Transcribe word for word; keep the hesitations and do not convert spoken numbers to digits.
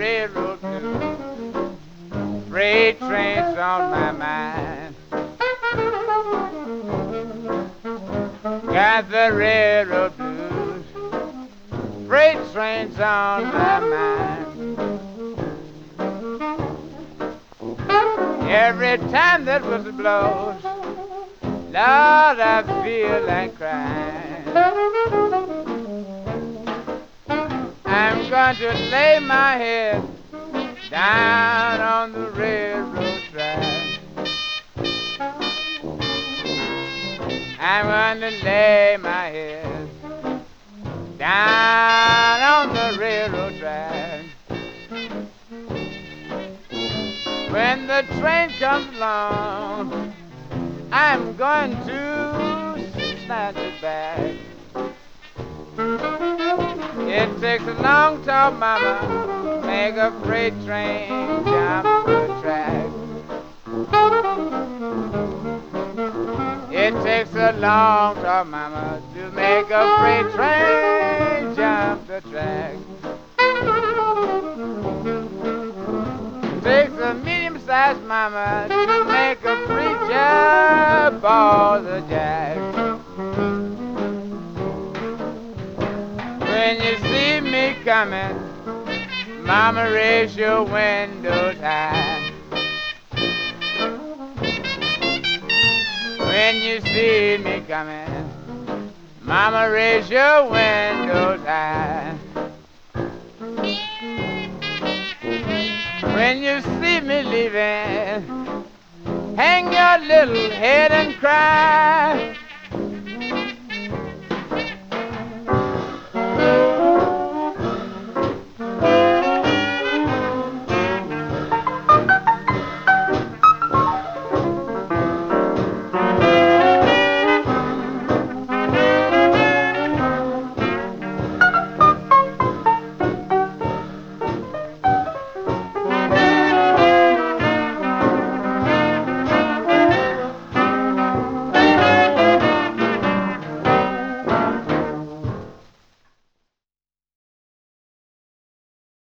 railroad blues. Freight trains on my mind. Got the railroad blues. Freight trains on my mind. Every time that whistle blows, Lord, I feel like crying. I'm going to lay my head down on the railroad track. I'm going to lay my head down on the railroad track. When the train comes along, I'm going to snatch it back. It takes a long tall mama to make a freight train jump the track. It takes a long tall mama to make a freight train jump the track. It takes a medium-sized mama to make a preacher ball the jack. When you see me coming, mama, raise your windows high. When you see me coming, mama, raise your windows high. When you see me leaving, hang your little head and cry.